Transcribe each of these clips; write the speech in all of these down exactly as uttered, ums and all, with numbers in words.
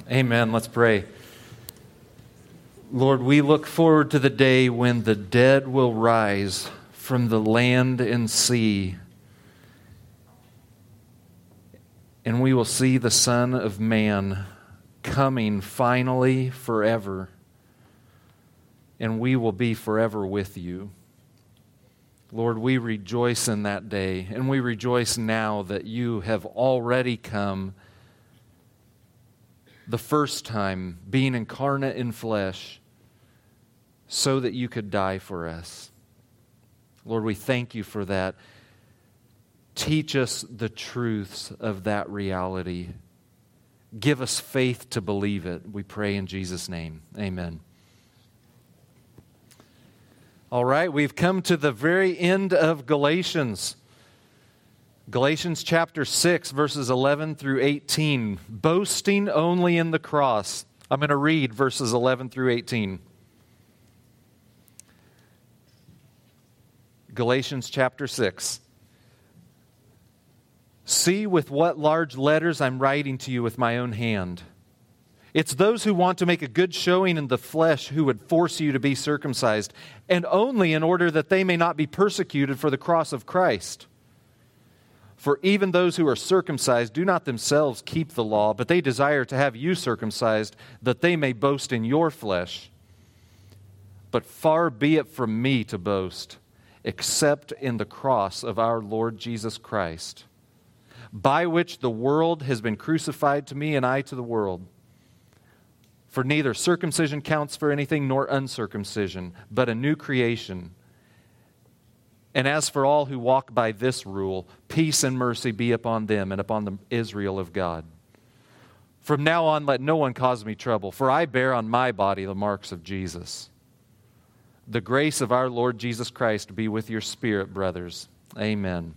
Amen. Let's pray. Lord, we look forward to the day when the dead will rise from the land and sea, and we will see the Son of Man coming finally forever, and we will be forever with you. Lord, we rejoice in that day, and we rejoice now that you have already come the first time, being incarnate in flesh, so that you could die for us. Lord, we thank you for that. Teach us the truths of that reality. Give us faith to believe it. We pray in Jesus' name. Amen. All right, we've come to the very end of Galatians. Galatians chapter six, verses eleven through eighteen. Boasting only in the cross. I'm going to read verses eleven through eighteen. Galatians chapter six. See with what large letters I'm writing to you with my own hand. It's those who want to make a good showing in the flesh who would force you to be circumcised, and only in order that they may not be persecuted for the cross of Christ. For even those who are circumcised do not themselves keep the law, but they desire to have you circumcised, that they may boast in your flesh. But far be it from me to boast, except in the cross of our Lord Jesus Christ, by which the world has been crucified to me and I to the world. For neither circumcision counts for anything nor uncircumcision, but a new creation. And as for all who walk by this rule, peace and mercy be upon them and upon the Israel of God. From now on, let no one cause me trouble, for I bear on my body the marks of Jesus. The grace of our Lord Jesus Christ be with your spirit, brothers. Amen.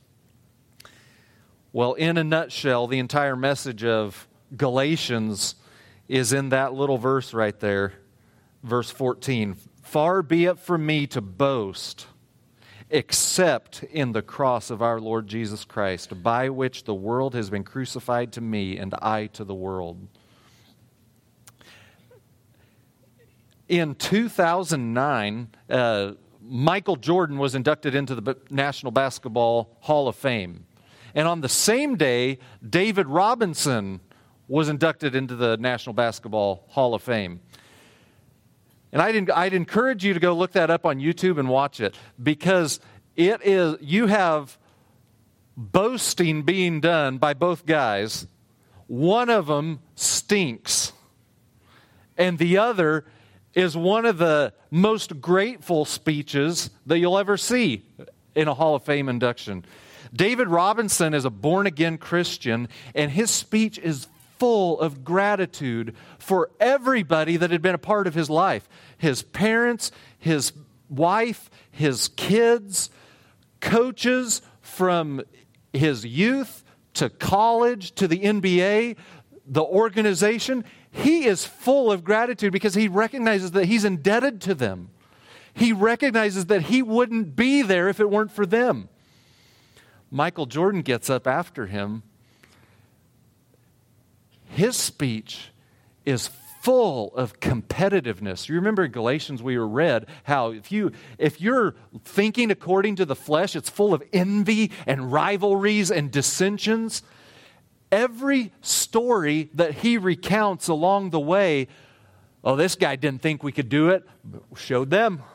Well, in a nutshell, the entire message of Galatians is in that little verse right there, verse fourteen. Far be it from me to boast, except in the cross of our Lord Jesus Christ, by which the world has been crucified to me and I to the world. In two thousand nine, uh, Michael Jordan was inducted into the National Basketball Hall of Fame. And on the same day, David Robinson was inducted into the National Basketball Hall of Fame. And I'd, I'd encourage you to go look that up on YouTube and watch it, because it is, you have boasting being done by both guys. One of them stinks, and the other is one of the most grateful speeches that you'll ever see in a Hall of Fame induction. David Robinson is a born-again Christian, and his speech is full of gratitude for everybody that had been a part of his life. His parents, his wife, his kids, coaches from his youth to college to the N B A, the organization. He is full of gratitude because he recognizes that he's indebted to them. He recognizes that he wouldn't be there if it weren't for them. Michael Jordan gets up after him. His speech is full of competitiveness. You remember in Galatians we read how if you if you're thinking according to the flesh, it's full of envy and rivalries and dissensions. Every story that he recounts along the way, oh, this guy didn't think we could do it, showed them.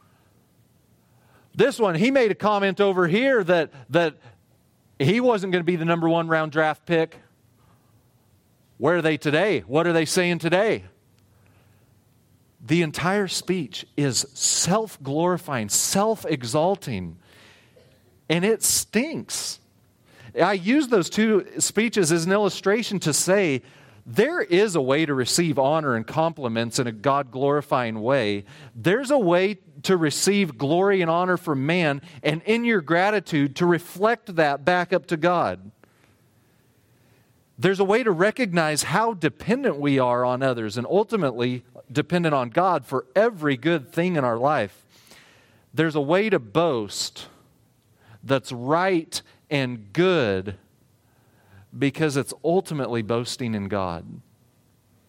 This one, he made a comment over here that that he wasn't going to be the number one round draft pick. Where are they today? What are they saying today? The entire speech is self-glorifying, self-exalting, and it stinks. I use those two speeches as an illustration to say there is a way to receive honor and compliments in a God-glorifying way. There's a way to receive glory and honor from man, and in your gratitude to reflect that back up to God. There's a way to recognize how dependent we are on others and ultimately dependent on God for every good thing in our life. There's a way to boast that's right and good because it's ultimately boasting in God.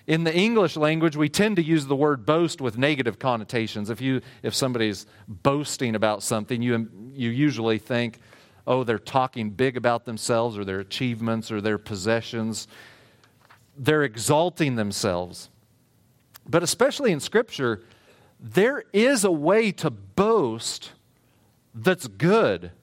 In the English language, we tend to use the word boast with negative connotations. If you, if somebody's boasting about something, you, you usually think, oh, they're talking big about themselves or their achievements or their possessions. They're exalting themselves. But especially in Scripture, there is a way to boast that's good.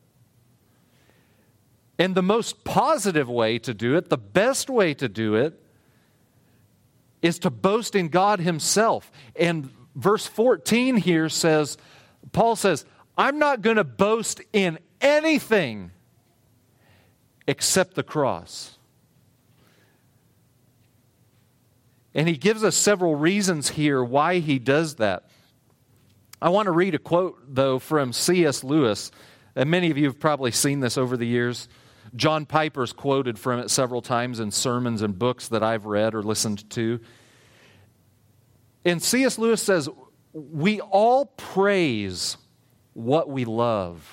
And the most positive way to do it, the best way to do it, is to boast in God Himself. And verse fourteen here says, Paul says, I'm not going to boast in anything except the cross. And he gives us several reasons here why he does that. I want to read a quote, though, from C S Lewis. And many of you have probably seen this over the years. John Piper's quoted from it several times in sermons and books that I've read or listened to. And C S Lewis says, we all praise what we love.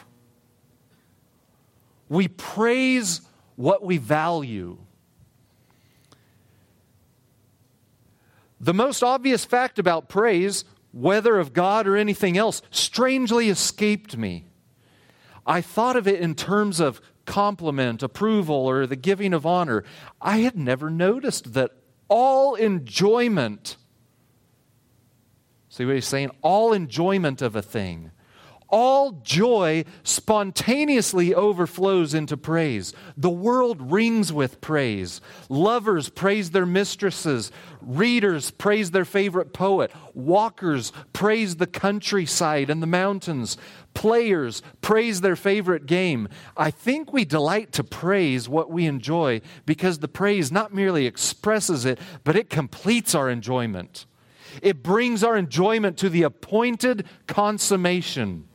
We praise what we value. The most obvious fact about praise, whether of God or anything else, strangely escaped me. I thought of it in terms of compliment, approval, or the giving of honor. I had never noticed that all enjoyment, see what he's saying? All enjoyment of a thing, all joy spontaneously overflows into praise. The world rings with praise. Lovers praise their mistresses. Readers praise their favorite poet. Walkers praise the countryside and the mountains. Players praise their favorite game. I think we delight to praise what we enjoy because the praise not merely expresses it, but it completes our enjoyment. It brings our enjoyment to the appointed consummation.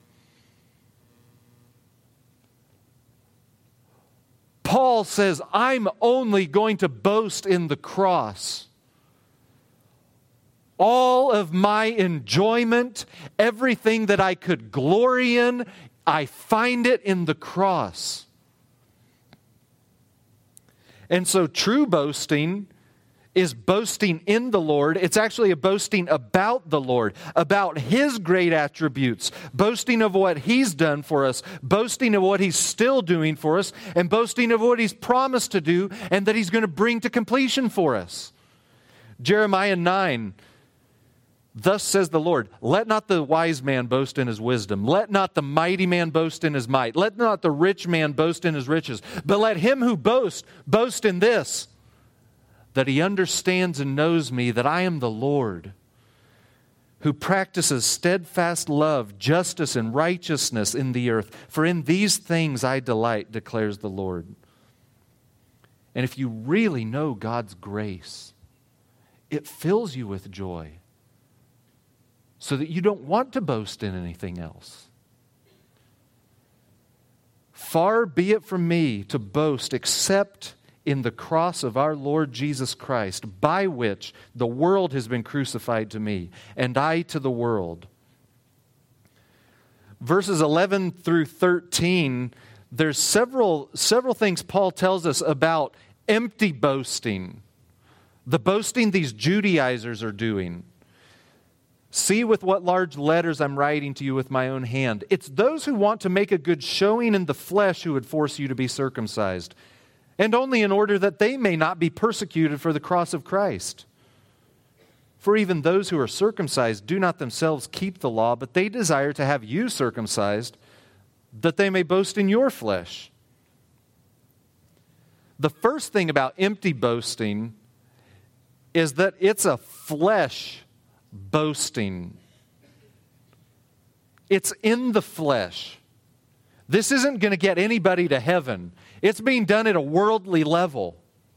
Paul says, I'm only going to boast in the cross. All of my enjoyment, everything that I could glory in, I find it in the cross. And so true boasting is boasting in the Lord. It's actually a boasting about the Lord, about His great attributes, boasting of what He's done for us, boasting of what He's still doing for us, and boasting of what He's promised to do and that He's going to bring to completion for us. Jeremiah nine, thus says the Lord, let not the wise man boast in his wisdom. Let not the mighty man boast in his might. Let not the rich man boast in his riches. But let him who boasts, boast in this, that he understands and knows me, that I am the Lord, who practices steadfast love, justice, and righteousness in the earth. For in these things I delight, declares the Lord. And if you really know God's grace, it fills you with joy, so that you don't want to boast in anything else. Far be it from me to boast except in the cross of our Lord Jesus Christ, by which the world has been crucified to me, and I to the world. Verses eleven through thirteen, there's several, several things Paul tells us about empty boasting, the boasting these Judaizers are doing. See with what large letters I'm writing to you with my own hand. It's those who want to make a good showing in the flesh who would force you to be circumcised, and only in order that they may not be persecuted for the cross of Christ. For even those who are circumcised do not themselves keep the law, but they desire to have you circumcised, that they may boast in your flesh. The first thing about empty boasting is that it's a flesh boasting. It's in the flesh. This isn't going to get anybody to heaven. It's being done at a worldly level.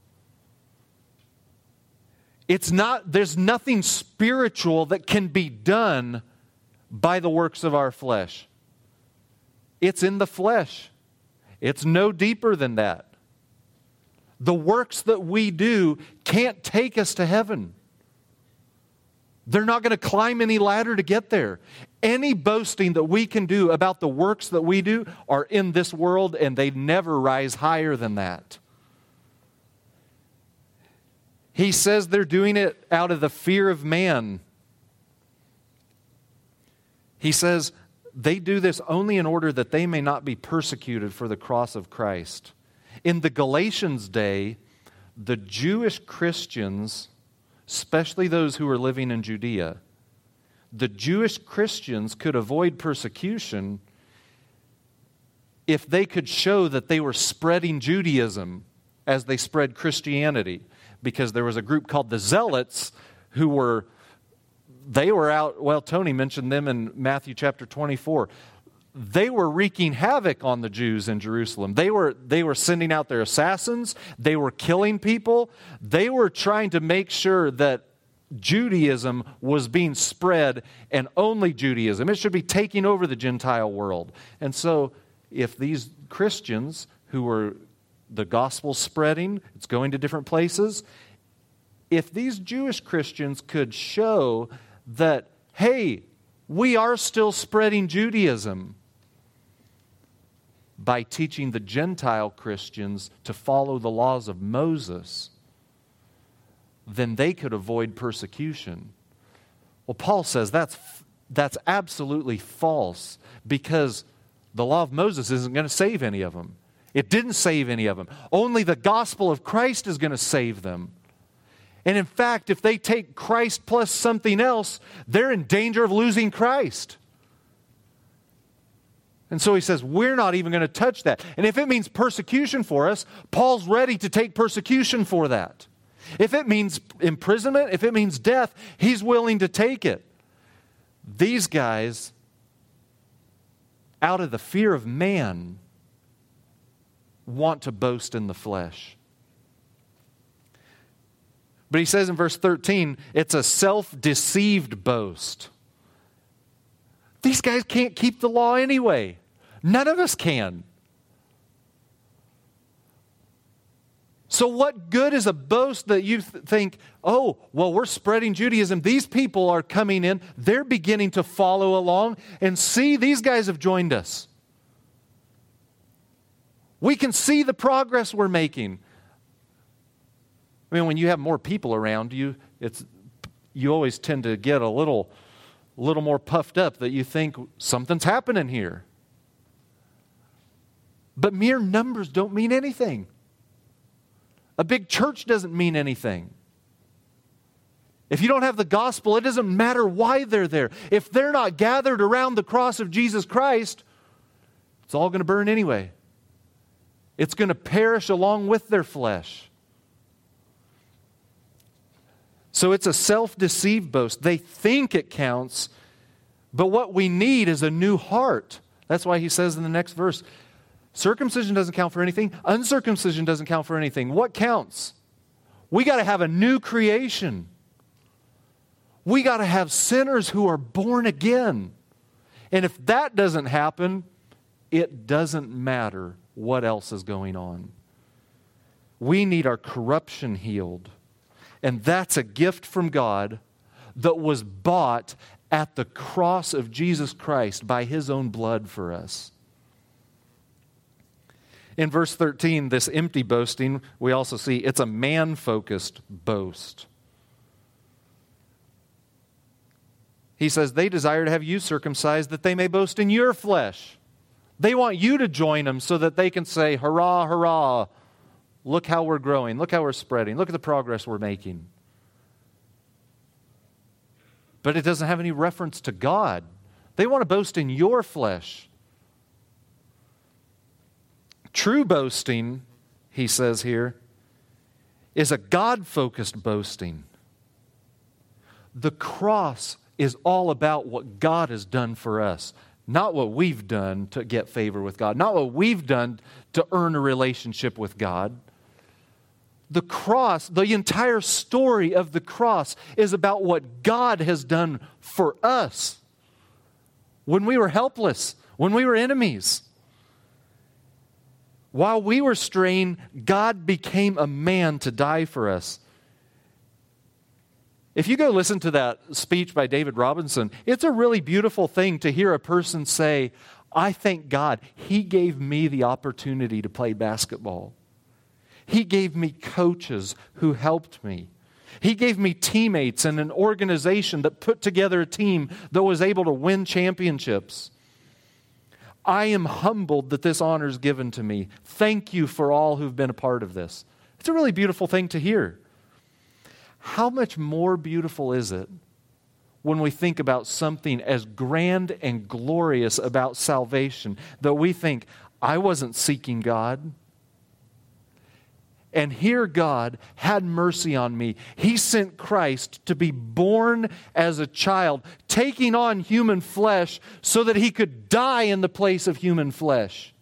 It's not, there's nothing spiritual that can be done by the works of our flesh. It's in the flesh. It's no deeper than that. The works that we do can't take us to heaven. They're not going to climb any ladder to get there. Any boasting that we can do about the works that we do are in this world, and they never rise higher than that. He says they're doing it out of the fear of man. He says they do this only in order that they may not be persecuted for the cross of Christ. In the Galatians day, the Jewish Christians, especially those who were living in Judea, the Jewish Christians could avoid persecution if they could show that they were spreading Judaism as they spread Christianity. Because there was a group called the Zealots who were, they were out, well, Tony mentioned them in Matthew chapter twenty-four. They were wreaking havoc on the Jews in Jerusalem. They were, they were sending out their assassins. They were killing people. They were trying to make sure that Judaism was being spread, and only Judaism. It should be taking over the Gentile world. And so if these Christians who were the gospel spreading, it's going to different places, if these Jewish Christians could show that, hey, we are still spreading Judaism by teaching the Gentile Christians to follow the laws of Moses, then they could avoid persecution. Well, Paul says that's, that's absolutely false, because the law of Moses isn't going to save any of them. It didn't save any of them. Only the gospel of Christ is going to save them. And in fact, if they take Christ plus something else, they're in danger of losing Christ. And so he says, we're not even going to touch that. And if it means persecution for us, Paul's ready to take persecution for that. If it means imprisonment, if it means death, he's willing to take it. These guys, out of the fear of man, want to boast in the flesh. But he says in verse thirteen, it's a self-deceived boast. These guys can't keep the law anyway. None of us can. So what good is a boast that you th- think, oh, well, we're spreading Judaism. These people are coming in. They're beginning to follow along. And see, these guys have joined us. We can see the progress we're making. I mean, when you have more people around you, it's you always tend to get a little, little more puffed up that you think something's happening here. But mere numbers don't mean anything. A big church doesn't mean anything. If you don't have the gospel, it doesn't matter why they're there. If they're not gathered around the cross of Jesus Christ, it's all going to burn anyway. It's going to perish along with their flesh. So it's a self-deceived boast. They think it counts, but what we need is a new heart. That's why he says in the next verse, circumcision doesn't count for anything. Uncircumcision doesn't count for anything. What counts? We got to have a new creation. We got to have sinners who are born again. And if that doesn't happen, it doesn't matter what else is going on. We need our corruption healed. And that's a gift from God that was bought at the cross of Jesus Christ by His own blood for us. In verse thirteen, this empty boasting, we also see it's a man-focused boast. He says, they desire to have you circumcised that they may boast in your flesh. They want you to join them so that they can say, hurrah, hurrah, look how we're growing, look how we're spreading, look at the progress we're making. But it doesn't have any reference to God. They want to boast in your flesh. True boasting, he says here, is a God-focused boasting. The cross is all about what God has done for us, not what we've done to get favor with God, not what we've done to earn a relationship with God. The cross, the entire story of the cross is about what God has done for us when we were helpless, when we were enemies. While we were straying, God became a man to die for us. If you go listen to that speech by David Robinson, it's a really beautiful thing to hear a person say, I thank God He gave me the opportunity to play basketball. He gave me coaches who helped me. He gave me teammates and an organization that put together a team that was able to win championships. I am humbled that this honor is given to me. Thank you for all who've been a part of this. It's a really beautiful thing to hear. How much more beautiful is it when we think about something as grand and glorious about salvation that we think, I wasn't seeking God. And here God had mercy on me. He sent Christ to be born as a child, taking on human flesh so that He could die in the place of human flesh.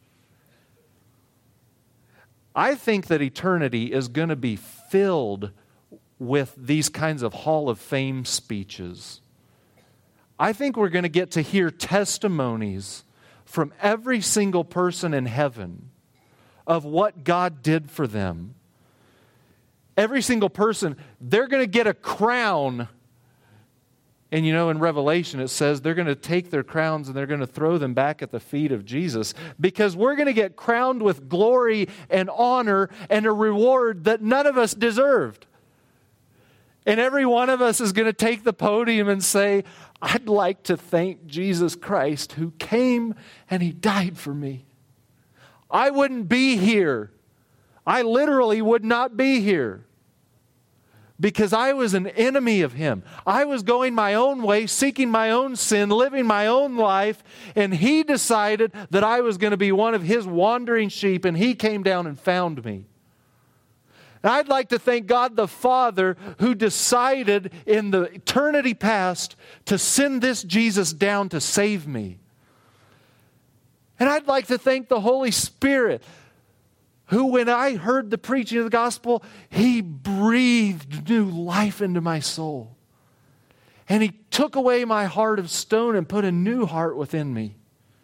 I think that eternity is going to be filled with these kinds of Hall of Fame speeches. I think we're going to get to hear testimonies from every single person in heaven of what God did for them. Every single person, they're going to get a crown. And you know, in Revelation it says they're going to take their crowns and they're going to throw them back at the feet of Jesus, because we're going to get crowned with glory and honor and a reward that none of us deserved. And every one of us is going to take the podium and say, I'd like to thank Jesus Christ who came and He died for me. I wouldn't be here. I literally would not be here because I was an enemy of Him. I was going my own way, seeking my own sin, living my own life, and He decided that I was going to be one of His wandering sheep, and He came down and found me. And I'd like to thank God the Father who decided in the eternity past to send this Jesus down to save me. And I'd like to thank the Holy Spirit who, when I heard the preaching of the gospel, He breathed new life into my soul. And He took away my heart of stone and put a new heart within me.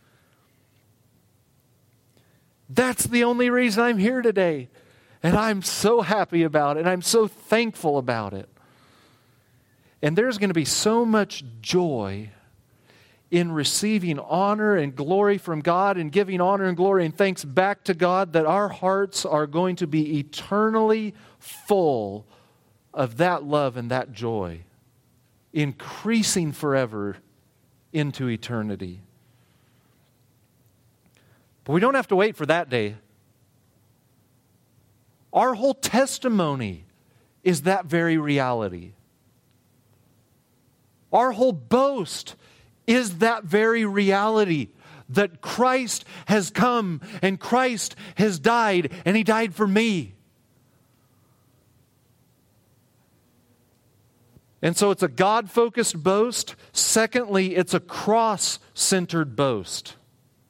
That's the only reason I'm here today. And I'm so happy about it, and I'm so thankful about it. And there's going to be so much joy in receiving honor and glory from God and giving honor and glory and thanks back to God that our hearts are going to be eternally full of that love and that joy, increasing forever into eternity. But we don't have to wait for that day. Our whole testimony is that very reality. Our whole boast is that very reality, that Christ has come and Christ has died, and He died for me. And so it's a God-focused boast. Secondly, it's a cross-centered boast.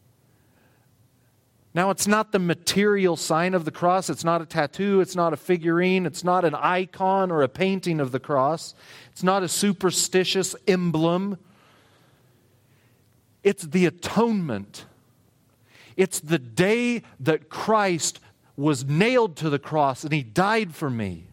Now, it's not the material sign of the cross. It's not a tattoo. It's not a figurine. It's not an icon or a painting of the cross. It's not a superstitious emblem. It's the atonement. It's the day that Christ was nailed to the cross and He died for me.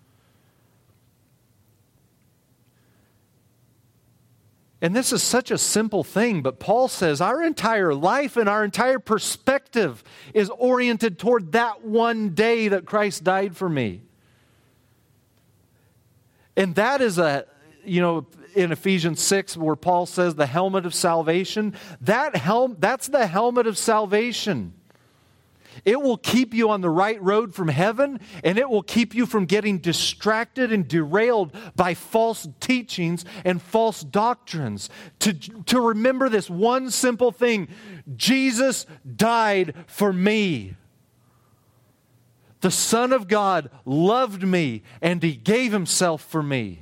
And this is such a simple thing, but Paul says our entire life and our entire perspective is oriented toward that one day that Christ died for me. And that is a, you know, in Ephesians six where Paul says the helmet of salvation, that helm, that's the helmet of salvation. It will keep you on the right road from heaven, and it will keep you from getting distracted and derailed by false teachings and false doctrines. To, to remember this one simple thing: Jesus died for me. The Son of God loved me, and He gave Himself for me.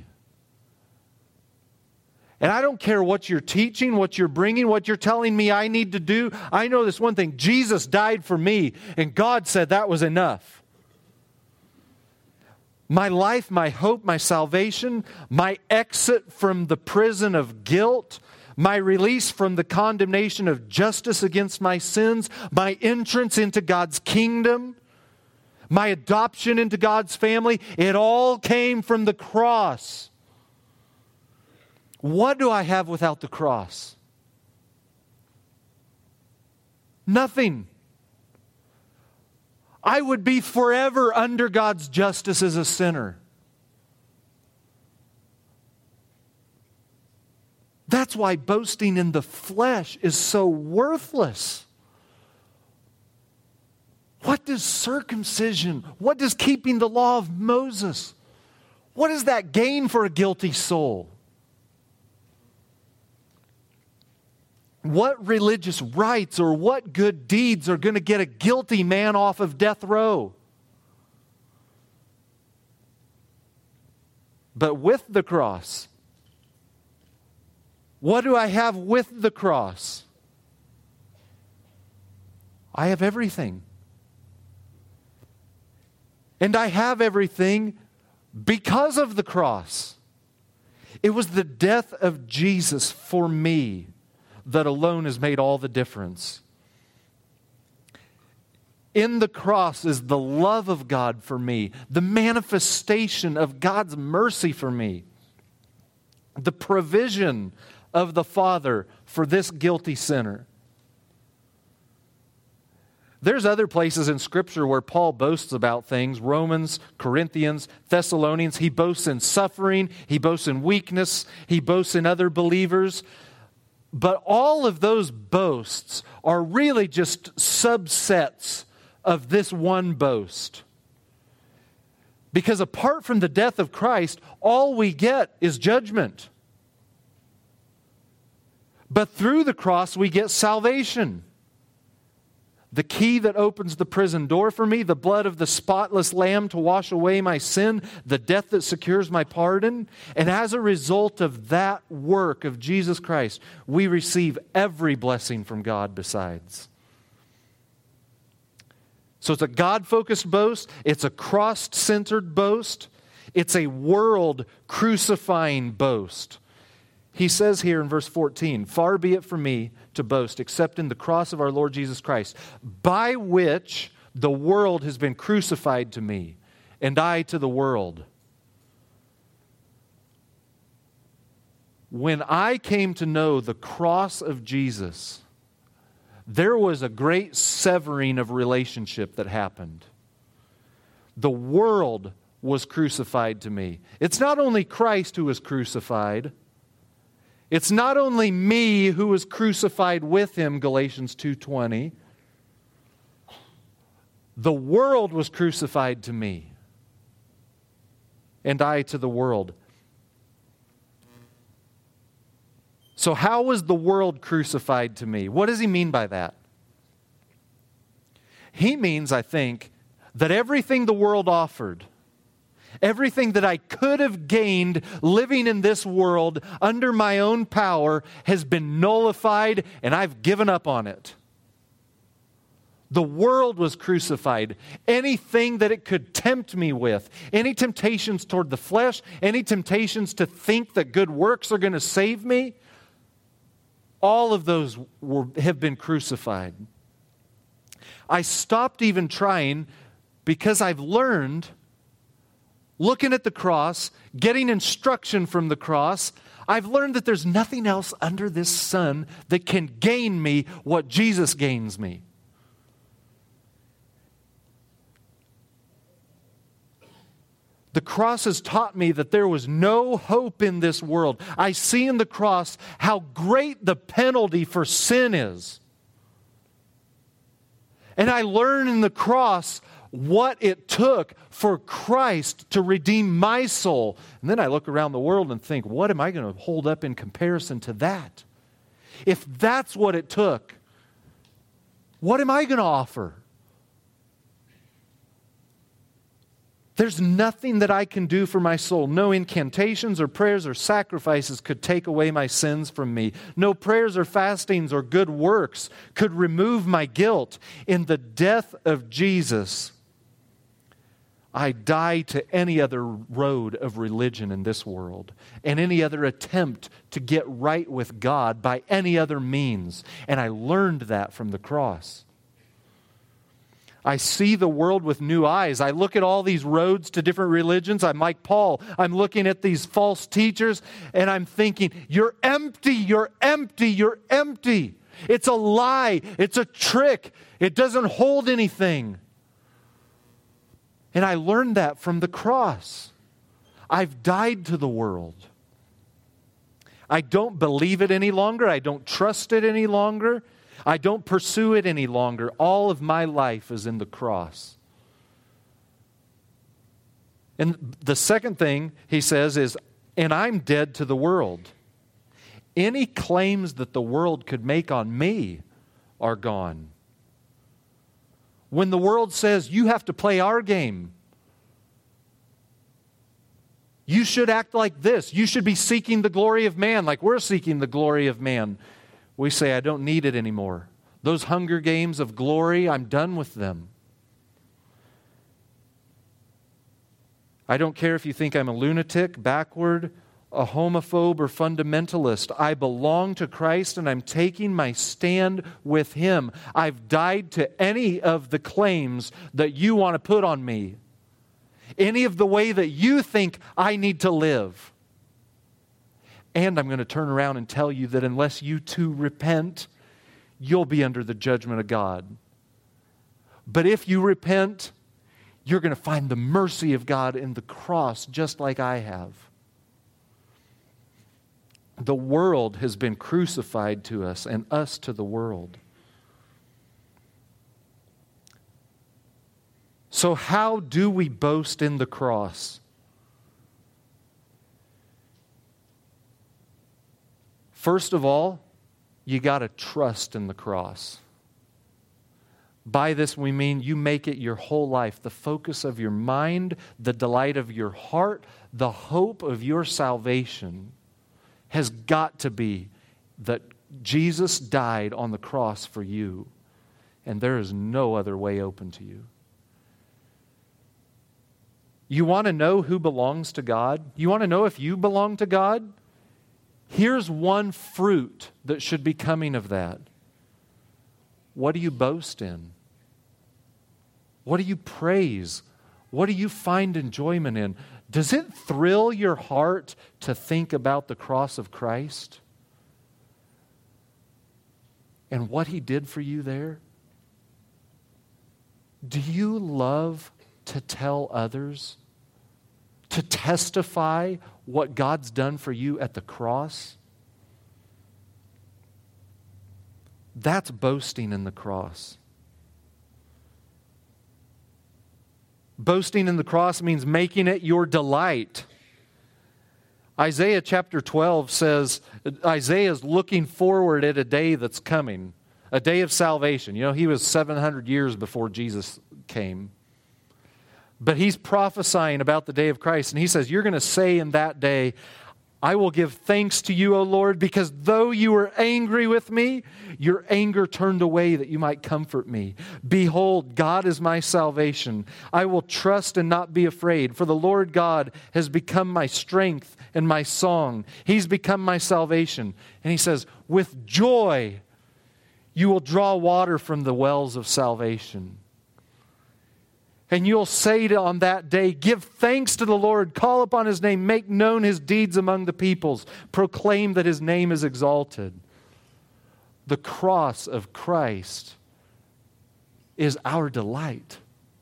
And I don't care what you're teaching, what you're bringing, what you're telling me I need to do. I know this one thing: Jesus died for me, and God said that was enough. My life, my hope, my salvation, my exit from the prison of guilt, my release from the condemnation of justice against my sins, my entrance into God's kingdom, my adoption into God's family, it all came from the cross. What do I have without the cross? Nothing. I would be forever under God's justice as a sinner. That's why boasting in the flesh is so worthless. What does circumcision, what does keeping the law of Moses, what does that gain for a guilty soul? What religious rites or what good deeds are going to get a guilty man off of death row? But with the cross, what do I have with the cross? I have everything. And I have everything because of the cross. It was the death of Jesus for me that alone has made all the difference. In the cross is the love of God for me, the manifestation of God's mercy for me, the provision of the Father for this guilty sinner. There's other places in Scripture where Paul boasts about things. Romans, Corinthians, Thessalonians. He boasts in suffering. He boasts in weakness. He boasts in other believers. But all of those boasts are really just subsets of this one boast. Because apart from the death of Christ, all we get is judgment. But through the cross, we get salvation. The key that opens the prison door for me, the blood of the spotless lamb to wash away my sin, the death that secures my pardon. And as a result of that work of Jesus Christ, we receive every blessing from God besides. So it's a God-focused boast. It's a cross-centered boast. It's a world-crucifying boast. He says here in verse fourteen, "Far be it from me to boast except in the cross of our Lord Jesus Christ, by which the world has been crucified to me, and I to the world." When I came to know the cross of Jesus, there was a great severing of relationship that happened. The world was crucified to me. It's not only Christ who was crucified. It's not only me who was crucified with Him, Galatians two twenty. The world was crucified to me, and I to the world. So how was the world crucified to me? What does he mean by that? He means, I think, that everything the world offered, everything that I could have gained living in this world under my own power has been nullified, and I've given up on it. The world was crucified. Anything that it could tempt me with, any temptations toward the flesh, any temptations to think that good works are going to save me, all of those were, have been crucified. I stopped even trying because I've learned, looking at the cross, getting instruction from the cross, I've learned that there's nothing else under this sun that can gain me what Jesus gains me. The cross has taught me that there was no hope in this world. I see in the cross how great the penalty for sin is. And I learn in the cross what it took for Christ to redeem my soul. And then I look around the world and think, what am I going to hold up in comparison to that? If that's what it took, what am I going to offer? There's nothing that I can do for my soul. No incantations or prayers or sacrifices could take away my sins from me. No prayers or fastings or good works could remove my guilt. In the death of Jesus, I die to any other road of religion in this world and any other attempt to get right with God by any other means. And I learned that from the cross. I see the world with new eyes. I look at all these roads to different religions. I'm like Paul. I'm looking at these false teachers and I'm thinking, you're empty, you're empty, you're empty. It's a lie. It's a trick. It doesn't hold anything. And I learned that from the cross. I've died to the world. I don't believe it any longer. I don't trust it any longer. I don't pursue it any longer. All of my life is in the cross. And the second thing he says is, and I'm dead to the world. Any claims that the world could make on me are gone. When the world says, you have to play our game, you should act like this, you should be seeking the glory of man like we're seeking the glory of man, we say, I don't need it anymore. Those Hunger Games of glory, I'm done with them. I don't care if you think I'm a lunatic, backward, a homophobe, or fundamentalist. I belong to Christ and I'm taking my stand with Him. I've died to any of the claims that you want to put on me. Any of the way that you think I need to live. And I'm going to turn around and tell you that unless you too repent, you'll be under the judgment of God. But if you repent, you're going to find the mercy of God in the cross, just like I have. The world has been crucified to us, and us to the world. So how do we boast in the cross? First of all, you got to trust in the cross. By this we mean you make it your whole life, the focus of your mind, the delight of your heart, the hope of your salvation has got to be that Jesus died on the cross for you, and there is no other way open to you. You want to know who belongs to God? You want to know if you belong to God? Here's one fruit that should be coming of that. What do you boast in? What do you praise? What do you find enjoyment in? Does it thrill your heart to think about the cross of Christ and what He did for you there? Do you love to tell others, to testify what God's done for you at the cross? That's boasting in the cross. Boasting in the cross means making it your delight. Isaiah chapter twelve says, Isaiah is looking forward at a day that's coming, a day of salvation. You know, he was seven hundred years before Jesus came. But he's prophesying about the day of Christ, and he says, you're going to say in that day, I will give thanks to you, O Lord, because though you were angry with me, your anger turned away that you might comfort me. Behold, God is my salvation. I will trust and not be afraid, for the Lord God has become my strength and my song. He's become my salvation. And he says, with joy you will draw water from the wells of salvation. And you'll say to, on that day, give thanks to the Lord, call upon His name, make known His deeds among the peoples, proclaim that His name is exalted. The cross of Christ is our delight.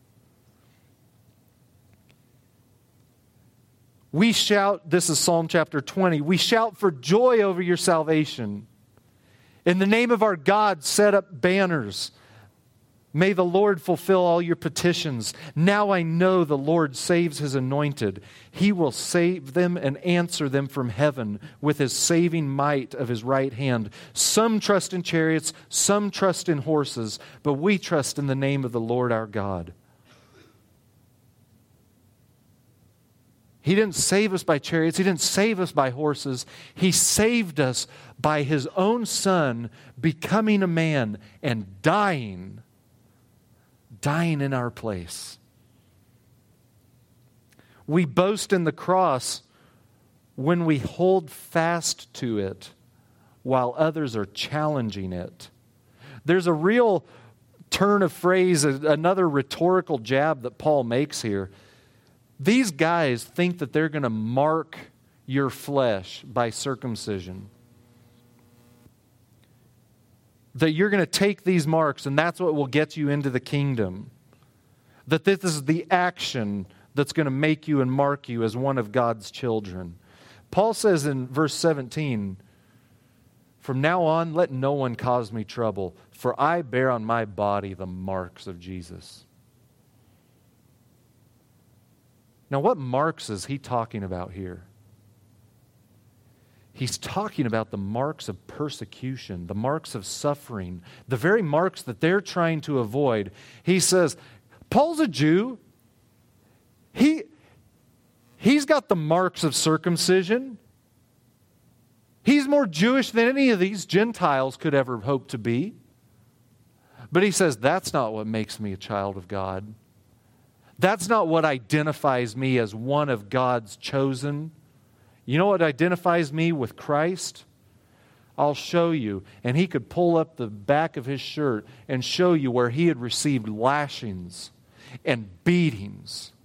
We shout, this is Psalm chapter twenty, we shout for joy over your salvation. In the name of our God, set up banners. May the Lord fulfill all your petitions. Now I know the Lord saves His anointed. He will save them and answer them from heaven with His saving might of His right hand. Some trust in chariots, some trust in horses, but we trust in the name of the Lord our God. He didn't save us by chariots. He didn't save us by horses. He saved us by His own Son becoming a man and dying dying in our place. We boast in the cross when we hold fast to it while others are challenging it. There's a real turn of phrase, another rhetorical jab that Paul makes here. These guys think that they're going to mark your flesh by circumcision. That you're going to take these marks and that's what will get you into the kingdom. That this is the action that's going to make you and mark you as one of God's children. Paul says in verse seventeen, "From now on, let no one cause me trouble, for I bear on my body the marks of Jesus." Now, what marks is he talking about here? He's talking about the marks of persecution, the marks of suffering, the very marks that they're trying to avoid. He says, Paul's a Jew. He, he's got the marks of circumcision. He's more Jewish than any of these Gentiles could ever hope to be. But he says, that's not what makes me a child of God. That's not what identifies me as one of God's chosen. You know what identifies me with Christ? I'll show you. And he could pull up the back of his shirt and show you where he had received lashings and beatings.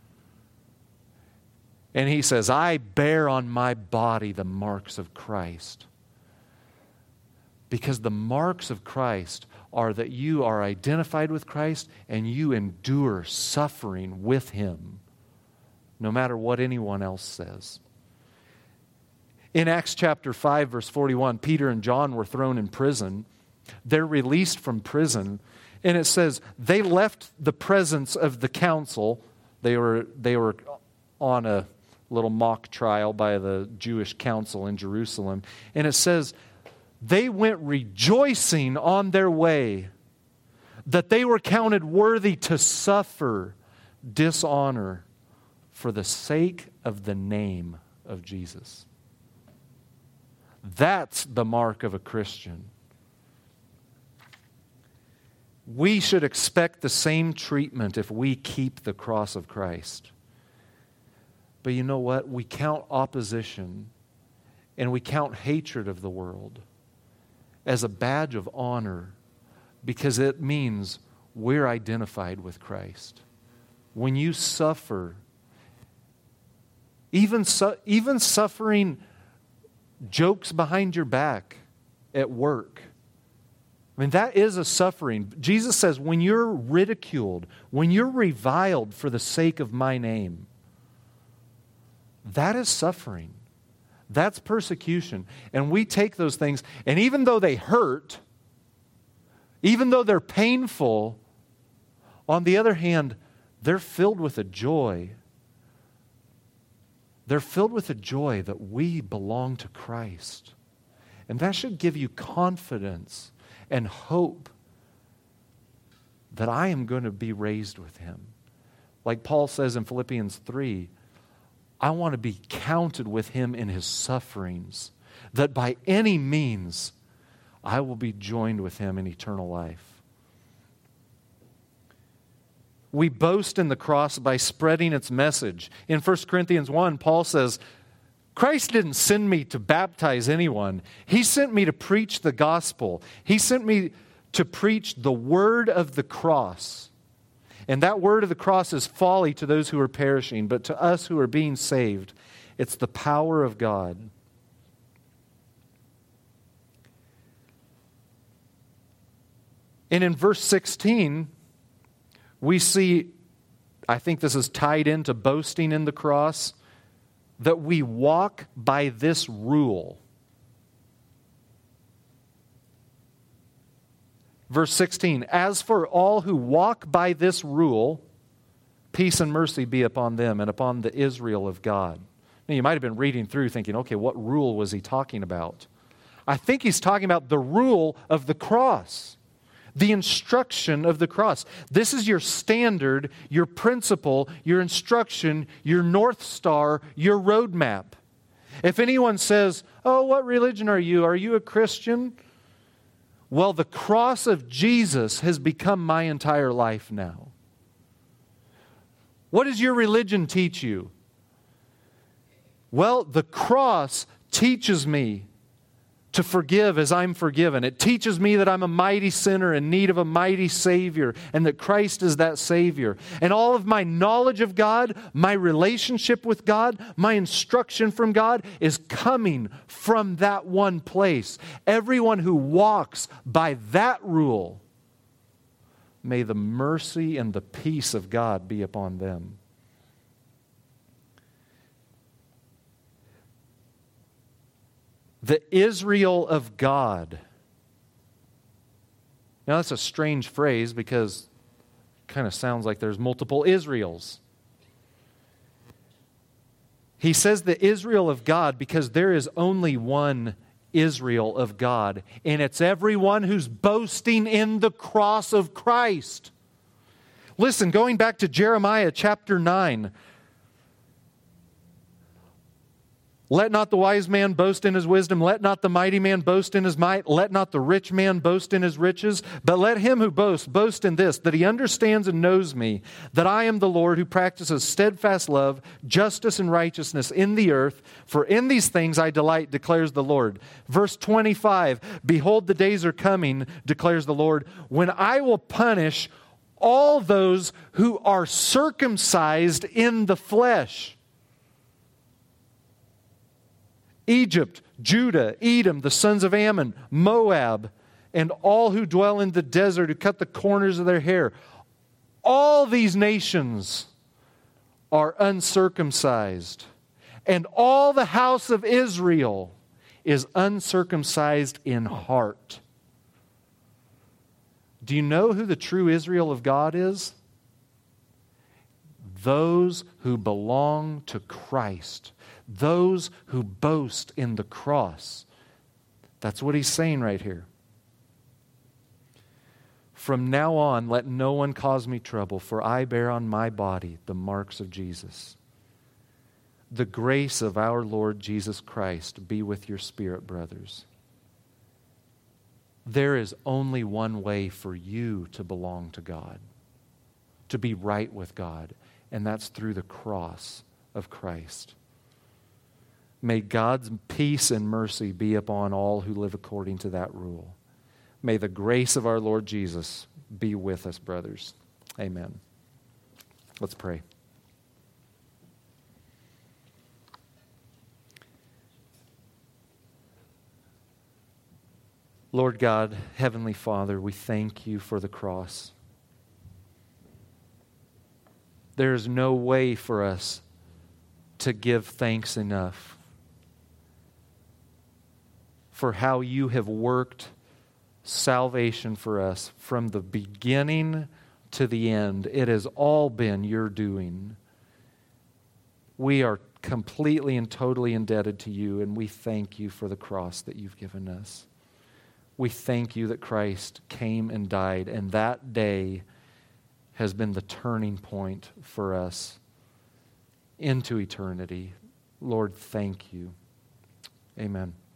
And he says, I bear on my body the marks of Christ. Because the marks of Christ are that you are identified with Christ and you endure suffering with him, no matter what anyone else says. In Acts chapter five, verse forty-one, Peter and John were thrown in prison. They're released from prison. And it says, they left the presence of the council. They were, they were on a little mock trial by the Jewish council in Jerusalem. And it says, they went rejoicing on their way, that they were counted worthy to suffer dishonor for the sake of the name of Jesus. That's the mark of a Christian. We should expect the same treatment if we keep the cross of Christ. But you know what? We count opposition and we count hatred of the world as a badge of honor because it means we're identified with Christ. When you suffer, even, su- even suffering jokes behind your back at work, I mean, that is a suffering. Jesus says, when you're ridiculed, when you're reviled for the sake of my name, that is suffering. That's persecution. And we take those things, and even though they hurt, even though they're painful, on the other hand, they're filled with a joy. They're filled with a joy that we belong to Christ. And that should give you confidence and hope that I am going to be raised with him. Like Paul says in Philippians three, I want to be counted with him in his sufferings, that by any means I will be joined with him in eternal life. We boast in the cross by spreading its message. In First Corinthians one, Paul says, Christ didn't send me to baptize anyone. He sent me to preach the gospel. He sent me to preach the word of the cross. And that word of the cross is folly to those who are perishing, but to us who are being saved, it's the power of God. And in verse sixteen, we see, I think this is tied into boasting in the cross, that we walk by this rule. Verse sixteen, as for all who walk by this rule, peace and mercy be upon them and upon the Israel of God. Now you might have been reading through thinking, okay, what rule was he talking about? I think he's talking about the rule of the cross. The instruction of the cross. This is your standard, your principle, your instruction, your North Star, your roadmap. If anyone says, oh, what religion are you? Are you a Christian? Well, the cross of Jesus has become my entire life now. What does your religion teach you? Well, the cross teaches me to forgive as I'm forgiven. It teaches me that I'm a mighty sinner in need of a mighty Savior and that Christ is that Savior. And all of my knowledge of God, my relationship with God, my instruction from God is coming from that one place. Everyone who walks by that rule, may the mercy and the peace of God be upon them. the Israel of God. Now that's a strange phrase because it kind of sounds like there's multiple Israels. He says the Israel of God because there is only one Israel of God, and it's everyone who's boasting in the cross of Christ. Listen, going back to Jeremiah chapter nine. Let not the wise man boast in his wisdom. Let not the mighty man boast in his might. Let not the rich man boast in his riches. But let him who boasts boast in this, that he understands and knows me, that I am the Lord who practices steadfast love, justice, and righteousness in the earth. For in these things I delight, declares the Lord. Verse twenty-five, behold, the days are coming, declares the Lord, when I will punish all those who are circumcised in the flesh. Egypt, Judah, Edom, the sons of Ammon, Moab, and all who dwell in the desert, who cut the corners of their hair. All these nations are uncircumcised, and all the house of Israel is uncircumcised in heart. Do you know who the true Israel of God is? Those who belong to Christ. Those who boast in the cross. That's what he's saying right here. From now on, let no one cause me trouble, for I bear on my body the marks of Jesus. The grace of our Lord Jesus Christ be with your spirit, brothers. There is only one way for you to belong to God, to be right with God, and that's through the cross of Christ. May God's peace and mercy be upon all who live according to that rule. May the grace of our Lord Jesus be with us, brothers. Amen. Let's pray. Lord God, Heavenly Father, we thank you for the cross. There is no way for us to give thanks enough for how you have worked salvation for us from the beginning to the end. It has all been your doing. We are completely and totally indebted to you, and we thank you for the cross that you've given us. We thank you that Christ came and died, and that day has been the turning point for us into eternity. Lord, thank you. Amen.